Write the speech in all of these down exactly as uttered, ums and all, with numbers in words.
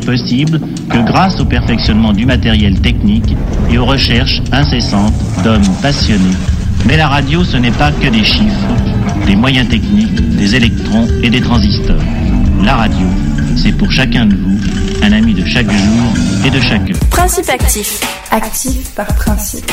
possible que grâce au perfectionnement du matériel technique et aux recherches incessantes d'hommes passionnés. Mais la radio, ce n'est pas que des chiffres, des moyens techniques, des électrons et des transistors. La radio, c'est pour chacun de vous un ami de chaque jour et de chaque heure. Principe actif. Actif par principe.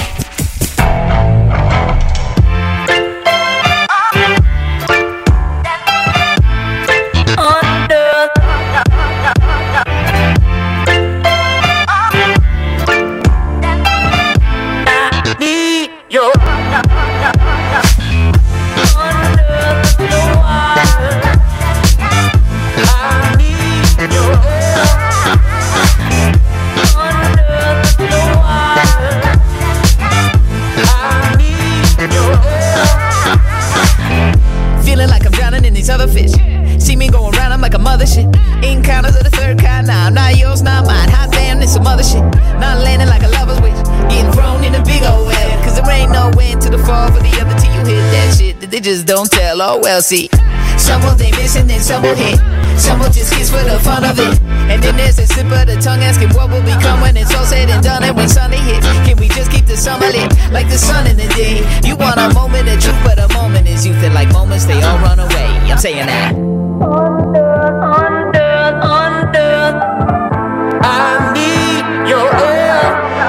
Other fish. See me going around, I'm like a mother shit. Encounters of the third kind, now I'm not yours, not mine. Hot damn, this some other shit. Not landing like a lover's wish. Getting thrown in a big old well. Cause there ain't no end to the fall for the other till you hit that shit that they just don't tell. Oh well, see. Some will they miss and then some will hit. Some will just kiss for the fun of it. And then there's a sip of the tongue asking what will become when it's all said and done. And when Sunday hits, can we just keep the summer lit like the sun in the day? You want a moment of truth, but a moment is youth. And like moments, they all run away. I'm saying that. Under, under, under, I need your air.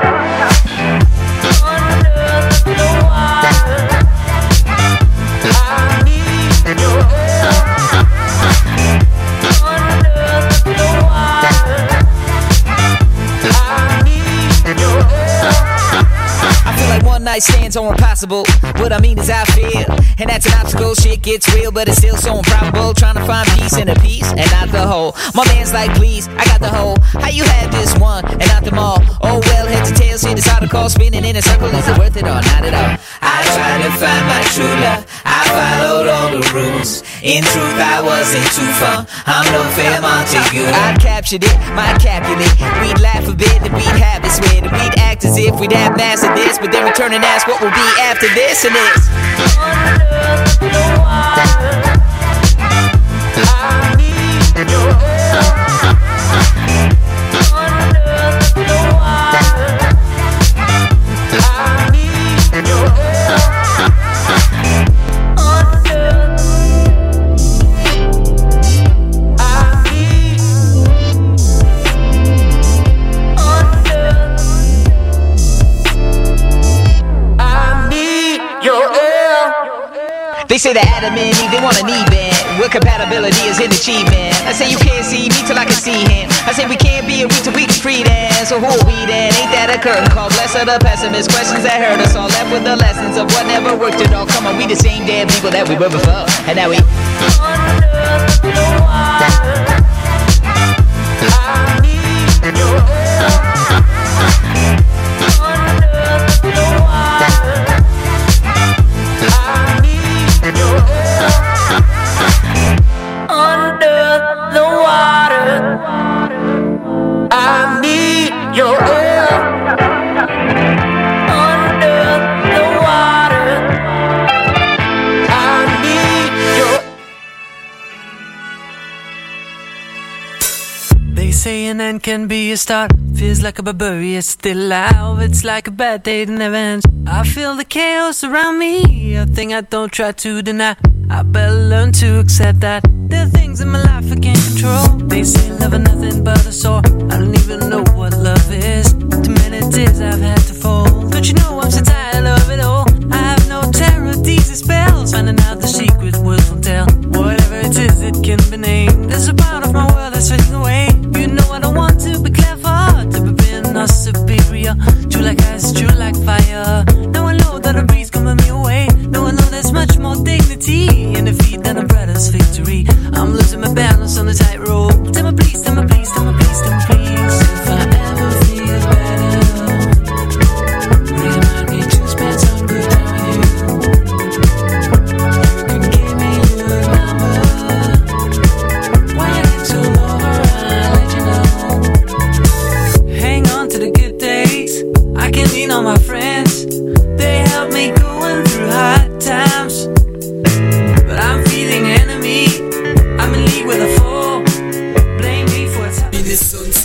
Under the water, I need your air. Under the water, I need your air. I feel like one night stands are impossible. What I mean is I feel, and that's an obstacle. Shit gets real, but it's still so improbable. Trying to find peace in a piece and not the whole. My man's like, please, I got the whole. How you have this one and not them all? Oh well, head to tail, shit is hard to call. Spinning in a circle, is it worth it or not at all? I tried to find my true love. I followed all the rules. In truth, I wasn't too fun. I'm no fair Montague. I captured it, my Capulet. We'd laugh a bit, and we'd have it swear that we'd act as if we'd have mastered this, but then return and ask what will be after this and this. Under the water, I need your air. Under the water, I need your air. Under, I need under, I need your air. They say the Adam and Eve, they want an even. What compatibility is an achievement? I say you can't see me till I can see him. I say we can't be a week till we can free then. So who are we then? Ain't that a curtain call? Bless of the pessimist. Questions that hurt us all. Left with the lessons of what never worked at all. Come on, we the same damn people that we were before. And now we under the water, I need your air. Under the water, I need your air. Under the water, I need your air. Under the water, I need your. They say an end can be a start. Feels like a barbarian still alive. It's like a bad day that never ends. I feel the chaos around me, a thing I don't try to deny. I better learn to accept that there are things in my life I can't control. They say love is nothing but a sore. I don't even know what love is. Too many tears I've had to fold. Don't you know I'm so tired of it all? I have no terror, these are spells. Finding out the secret words won't tell. Whatever it is, it can be named. There's a part of my world that's fading away. You know I don't want to be clever, to be being or superior. True like ice, true like fire. Now I know that a breeze coming me away. Now I know there's much more dignity in defeat than a brother's victory. I'm losing my balance on the tightrope. Tell me please, tell me please, tell me please, tell me please. If I ever feel better, remind me to spend some good time with you. You can give me your number. When it's all over, I'll let you know. Hang on to the good days.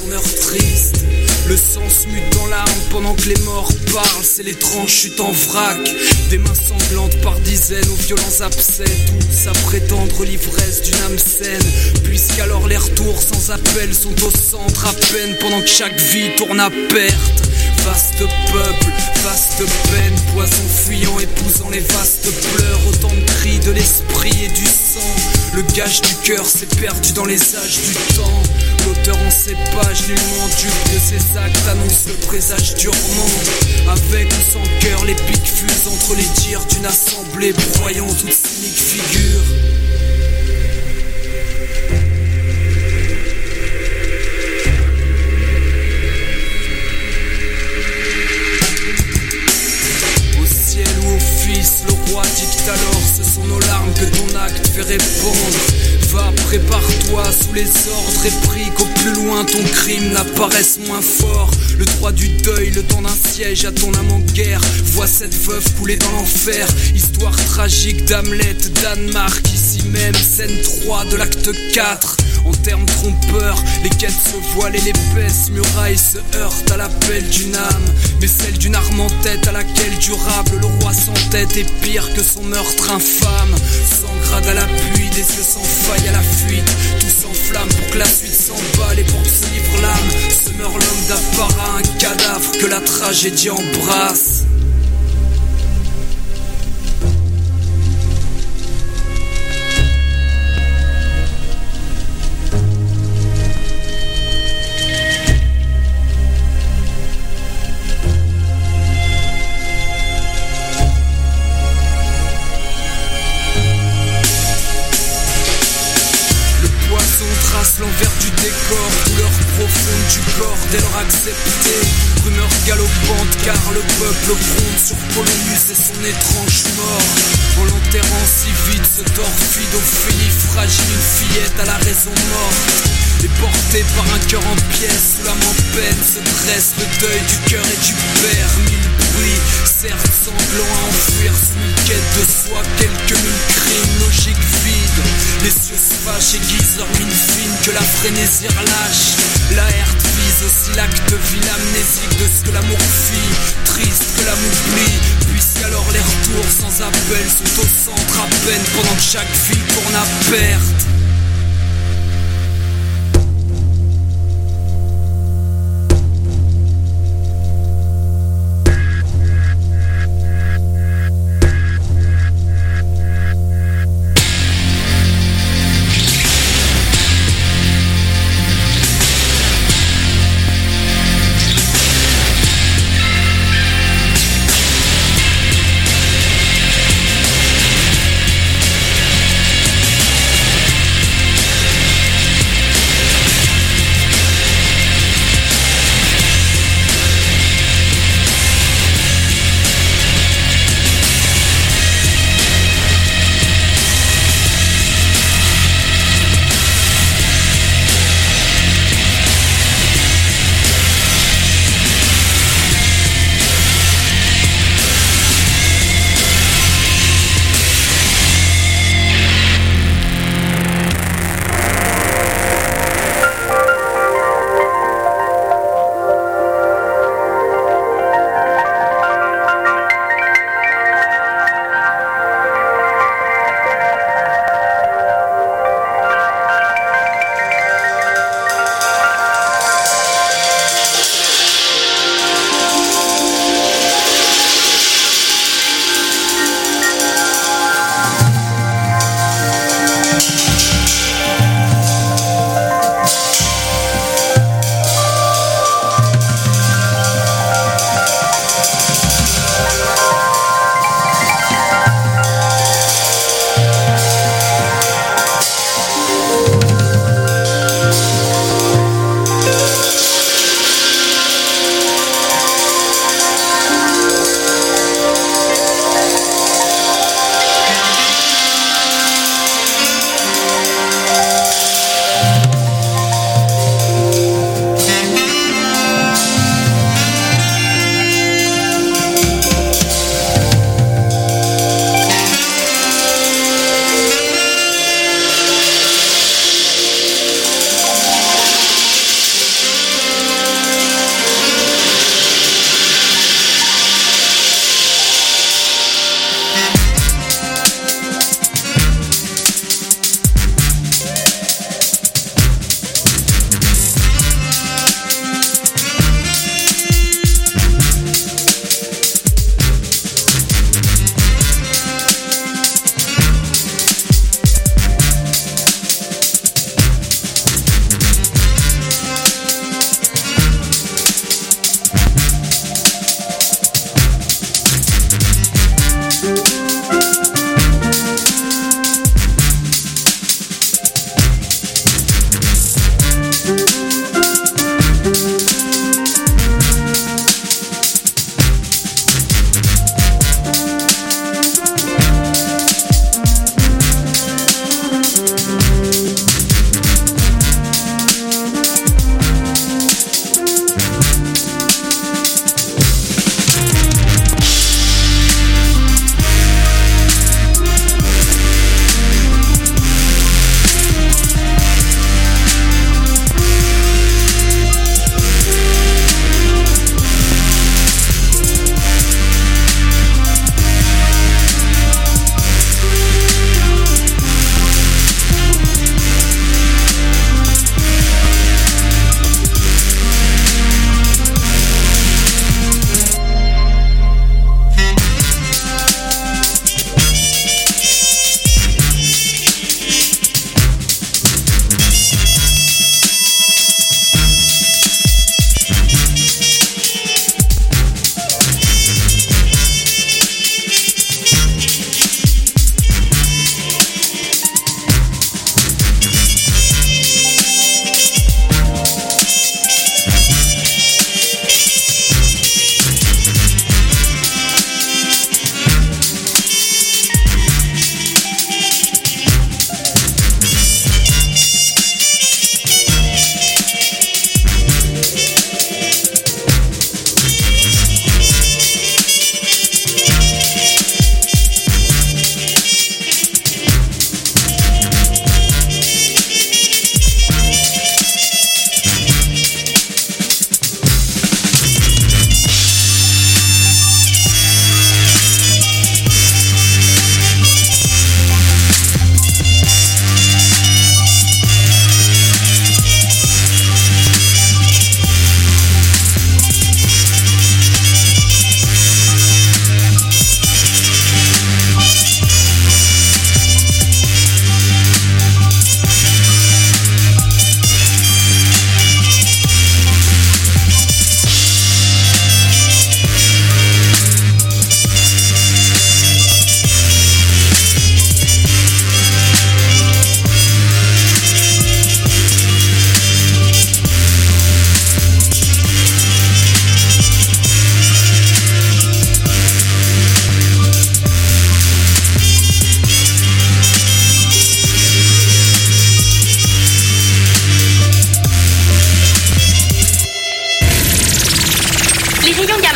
son heure triste. Le sang se mute dans l'âme pendant que les morts parlent. C'est l'étrange chute en vrac, des mains sanglantes par dizaines aux violents abcès, tous à prétendre l'ivresse d'une âme saine. Puisqu'alors les retours sans appel sont au centre à peine, pendant que chaque vie tourne à perte. Vaste peuple, vaste peine, poison fuyant, épousant les vastes pleurs. Autant de cris de l'esprit et du sang. Le gage du cœur s'est perdu dans les âges du temps. L'auteur en ses pages, nullement dupe de ses actes, annonce le présage durement. Avec ou sans cœur, les pics fusent entre les dires d'une assemblée, broyant toute cynique figure. Le roi dicte alors, ce sont nos larmes que ton acte fait répandre. Va, prépare-toi sous les ordres et prie qu'au plus loin ton crime n'apparaisse moins fort. Le droit du deuil, le temps d'un siège à ton âme en guerre. Vois cette veuve couler dans l'enfer. Histoire tragique d'Hamlet, Danemark, ici même, scène trois de l'acte quatre. En termes trompeurs, les quêtes se voilent et l'épaisse muraille se heurte à l'appel d'une âme. Mais celle d'une arme en tête à laquelle durable le roi s'entête est pire que son meurtre infâme. Sans grade à l'appui, des yeux sans faille à la fuite. Tout s'enflamme pour que la suite s'emballe et pour que se livre l'âme. Se meurt l'homme d'apparat, un cadavre que la tragédie embrasse. L'envers du décor, douleur profonde du corps dès lors acceptée. Rumeur galopante car le peuple gronde sur Polonius et son étrange mort. En l'enterrant si vite se torfide Ophélie fragile, une fillette à la raison morte. Et portée par un cœur en pièces, sous l'âme en peine se dresse le deuil du cœur et du père. Mille bruits, certes sanglants à enfouir sous une quête de soi. Quelques mille crimes, logique vide. Les cieux se fâchent, aiguisent leur mine fine que la frénésie relâche. La herte vise aussi l'acte vil, amnésique de ce que l'amour fit. Triste que l'âme oublie, puisqu'alors les retours sans appel sont au centre à peine, pendant que chaque vie tourne à perte.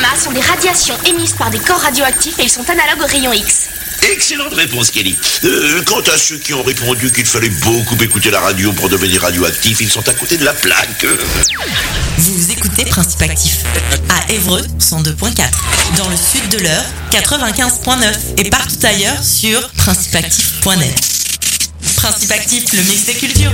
sont des radiations émises par des corps radioactifs et ils sont analogues aux rayons X. Excellente réponse, Kelly. Euh, quant à ceux qui ont répondu qu'il fallait beaucoup écouter la radio pour devenir radioactif, ils sont à côté de la plaque. Vous écoutez Principe Actif à Évreux cent deux point quatre, dans le sud de l'Eure quatre-vingt-quinze point neuf et partout ailleurs sur principe actif point net. Principe Actif, le mix des cultures.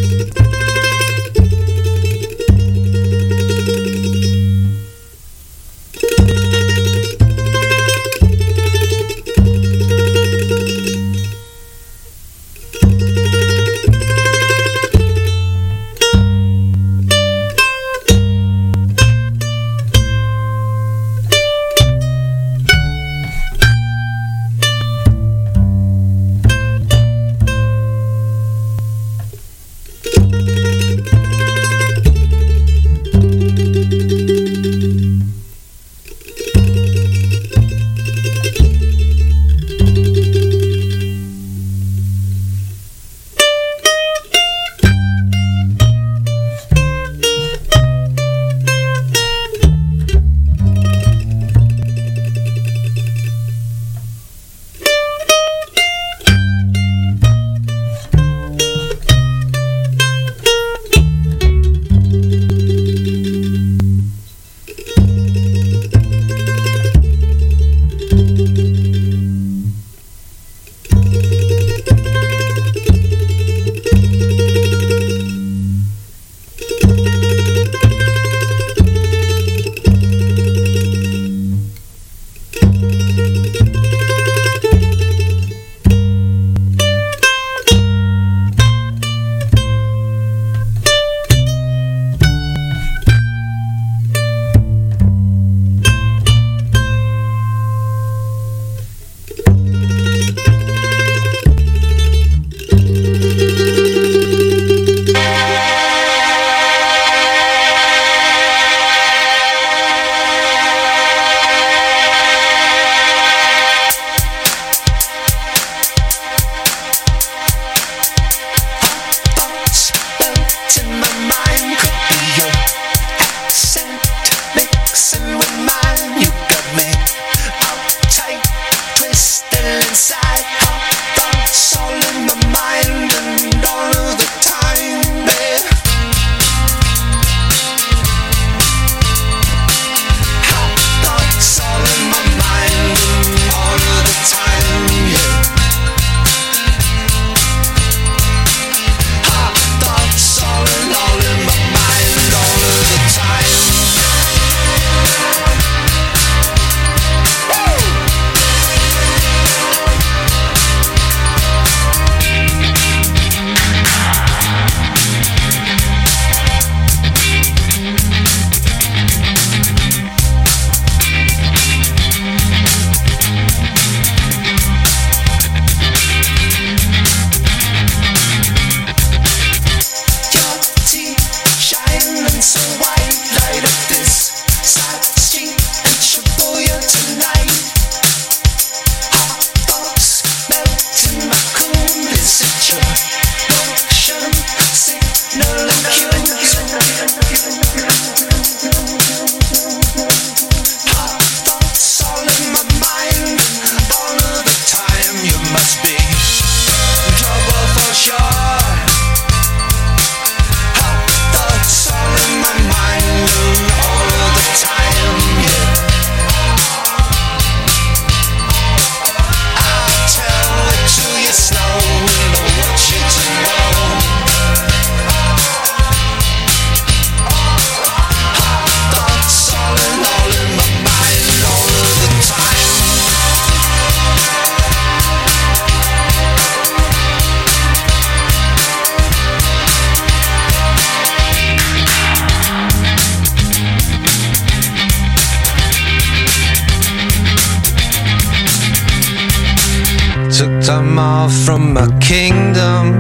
Took time off from my kingdom,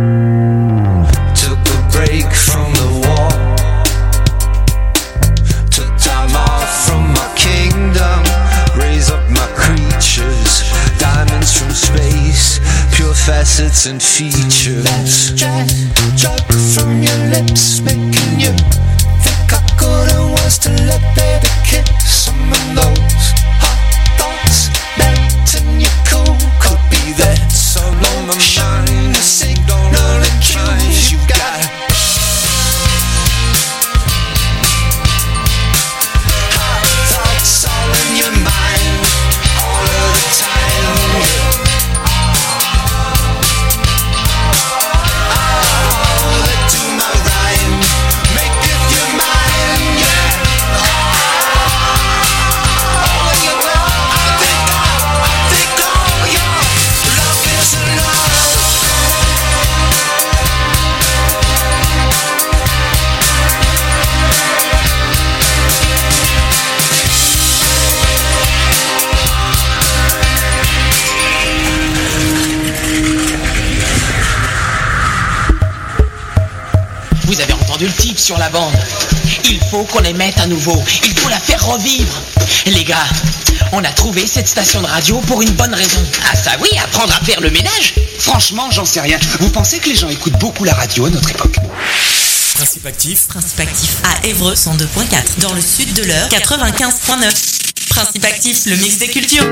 took a break from the war. Took time off from my kingdom, raise up my creatures, diamonds from space, pure facets and features. That's just drug from your lips, making you think I couldn't was to let baby kiss on my sur la bande. Il faut qu'on les mette à nouveau. Il faut la faire revivre. Les gars, on a trouvé cette station de radio pour une bonne raison. Ah ça oui, apprendre à faire le ménage. Franchement, j'en sais rien. Vous pensez que les gens écoutent beaucoup la radio à notre époque? Principe actif. Principe actif à Évreux cent deux point quatre. Dans le sud de l'Eure quatre-vingt-quinze point neuf. Principe actif, le mix des cultures.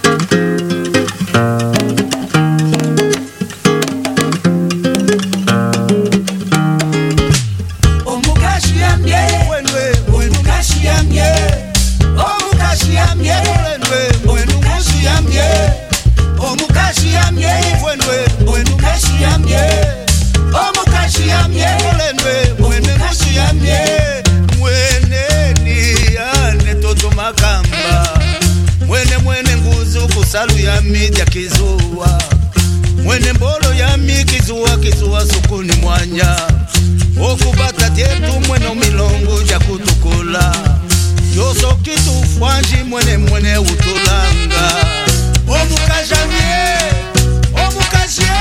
Salu ya media kizuwa mwene mbolo ya mi kizuwa kizuwa sukuni mwanya okubata tietu mwene milongo ja kutukula yoso kitu fwanji mwene mwene utulanga omukajamie omukajie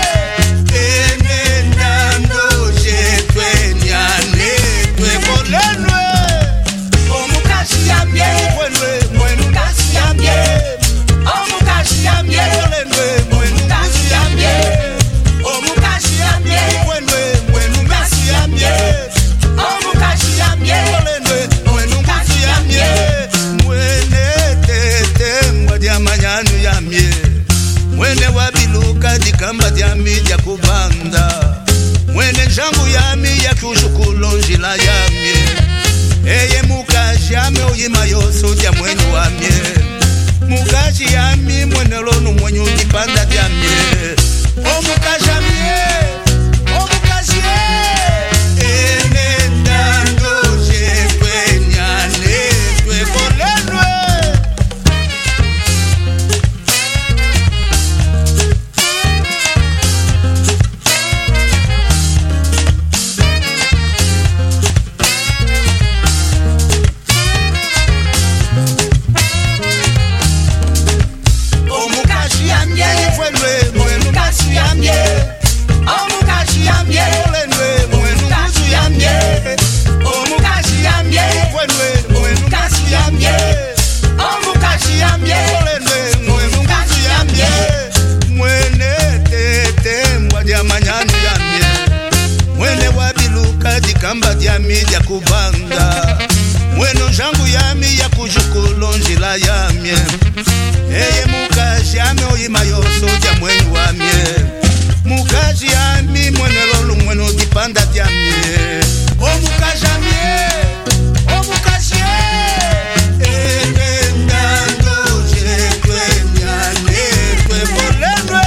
ene nando jetwe nyane twekolenwe omukajamie mwenwe mwene umukajamie Omukashiamye, mwenwe mwenu kashiamye. Omukashiamye, mwenwe mwenu kashiamye. Omukashiamye, mwenwe mwenu kashiamye. Mwene tete mwadia manyanu yamye. Mwene wabiluka dikamba diami ya kubanda. Mwene njangu yami ya kushukulo njila yamye. Eye mukashiamye oyima yoso dia mwenu wamye. Mukaji yami mwenelo no mwenye ukipanda diamye. O mukajamie, o mukajie. Ene ndando jekwe nyane twe kolenwe. Kamba diami ya kubanga mweno jangu yami ya kujukulo njila yamye. Eye mukaji yami oyima yoso dia mwenu wamye. Mukaji yami mwenelo lu mwenu dipanda diamye. O mukaji yamye, o mukaji ye. Ene ndando jekwe nyane twe kolenwe.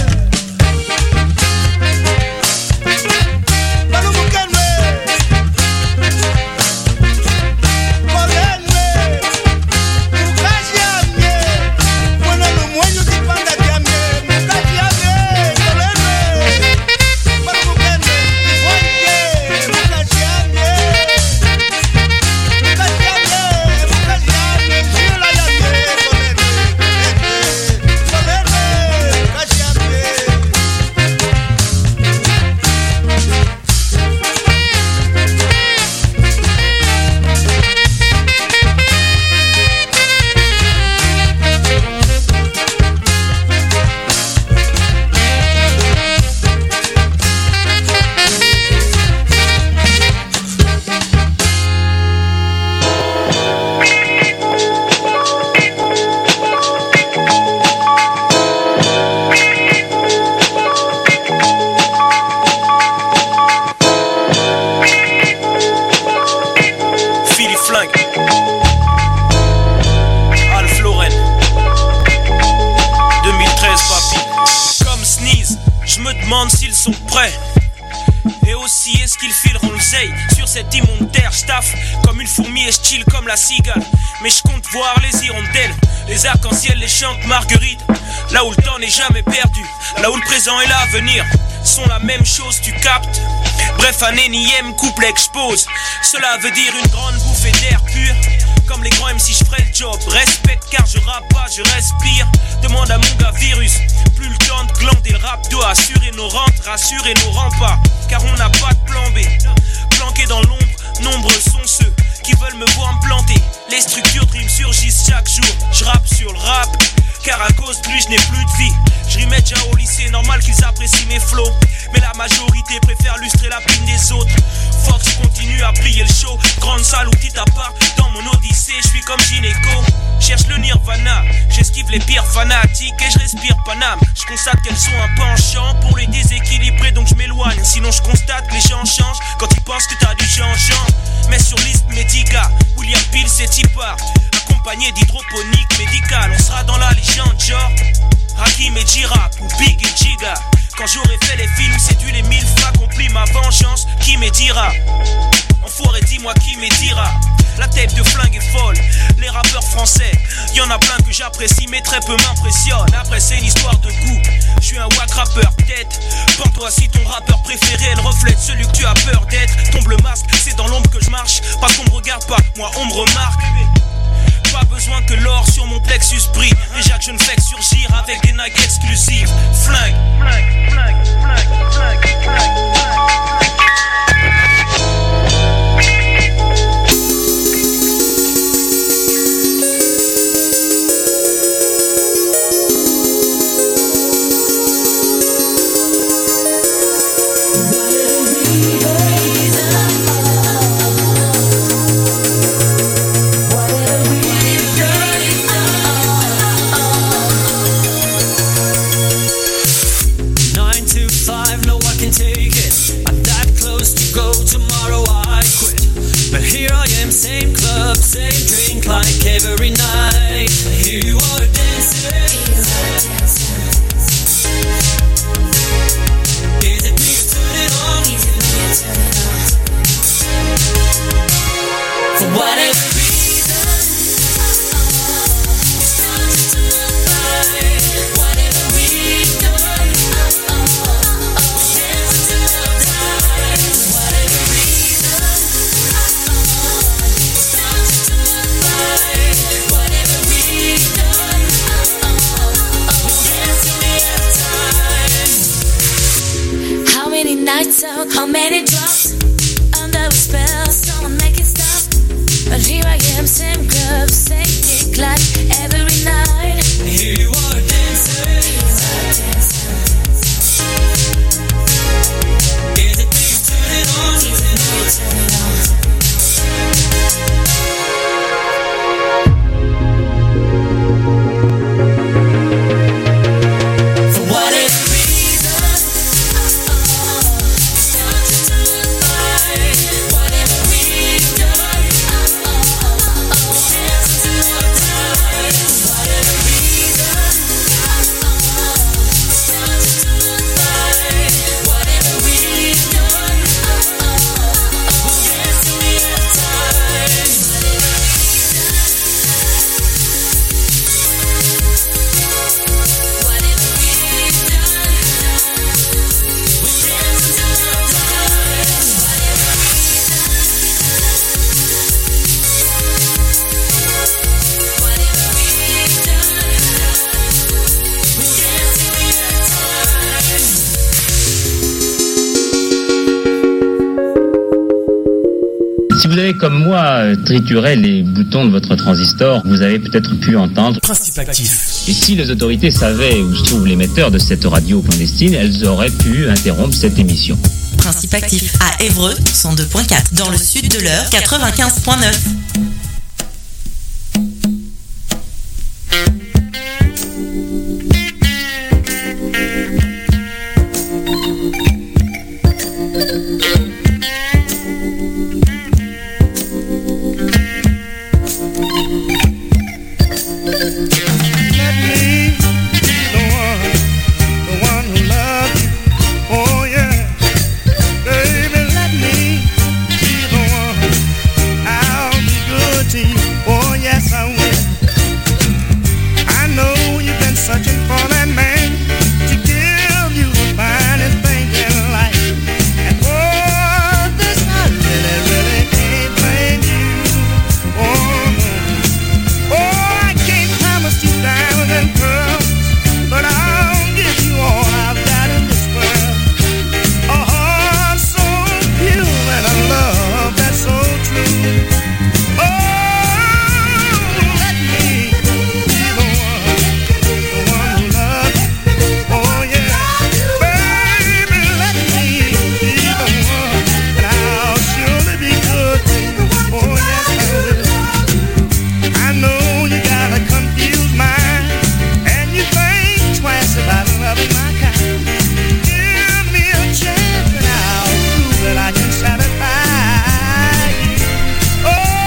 S'ils sont prêts. Et aussi est-ce qu'ils fileront le zeille sur cette immonde terre. J'taffe comme une fourmi et j'chill comme la cigale. Mais j'compte voir les hirondelles, les arcs-en-ciel, les chantes marguerites. Là où le temps n'est jamais perdu, là où le présent et l'avenir sont la même chose, tu captes. Bref, un énième couplet expose. Cela veut dire une grande bouffée d'air pur. Comme les grands M C, j'ferai le job. Respecte car je rappe pas, je respire. Demande à mon gars Virus. Plus le temps de glander, le rap doit assurer nos rentes, rassurer nos remparts. Car on n'a pas de plan B. Planqué dans l'ombre Nombreux sont ceux qui veulent me voir me planter. Les structures dream surgissent chaque jour. Je rappe sur le rap, car à cause de lui je n'ai plus de vie. Je rimais déjà au lycée, normal qu'ils apprécient mes flows. Mais la majorité préfère lustrer la pine des autres. Fox continue à plier le show. Grande salle ou petit appart, dans mon odyssée, je suis comme gynéco. Cherche le nirvana, j'esquive les pires fanatiques et je respire Paname. Je constate qu'elles sont un penchant pour les déséquilibrer, donc je m'éloigne. Sinon je constate que les gens changent quand ils pensent que t'as du changeant. Mais sur liste médicale, William Peel c'est Tipar, accompagné d'hydroponique médicale. On sera dans la légende genre Hakim et J-Rap ou Big et Giga. Quand j'aurai fait les films, séduit les mille fois, accompli ma vengeance. Qui me dira? Enfoiré, dis-moi qui me dira? La tête de flingue est folle. Les rappeurs français, y'en a plein que j'apprécie, mais très peu m'impressionnent. Après c'est une histoire de goût. Je suis un wack rappeur, peut-être. Pense-toi si ton rappeur préféré, elle reflète celui que tu as peur d'être. Tombe le masque, c'est dans l'ombre que je marche. Pas qu'on me regarde pas, moi on me remarque. Pas besoin que l'or sur mon plexus brille. Déjà que je ne fais que surgir avec des Nike exclusives. Flingue, flingue, flingue, flingue, flingue, flingue. Same club, same drink like every night. Here you are dancing. Is it me turn it on? For whatever reason, whatever we've done, dance till the night. Whatever reason. Nights out, how many drops under a spell, someone make it stop. But here I am, same club, same kick like every night. Here you are dancing. Is it me turn it on? Is it me turn it on? Si vous avez comme moi trituré les boutons de votre transistor, vous avez peut-être pu entendre Principe actif. Et si les autorités savaient où se trouve l'émetteur de cette radio clandestine, elles auraient pu interrompre cette émission. Principe actif à Évreux cent deux point quatre, dans le sud de l'Eure quatre-vingt-quinze point neuf.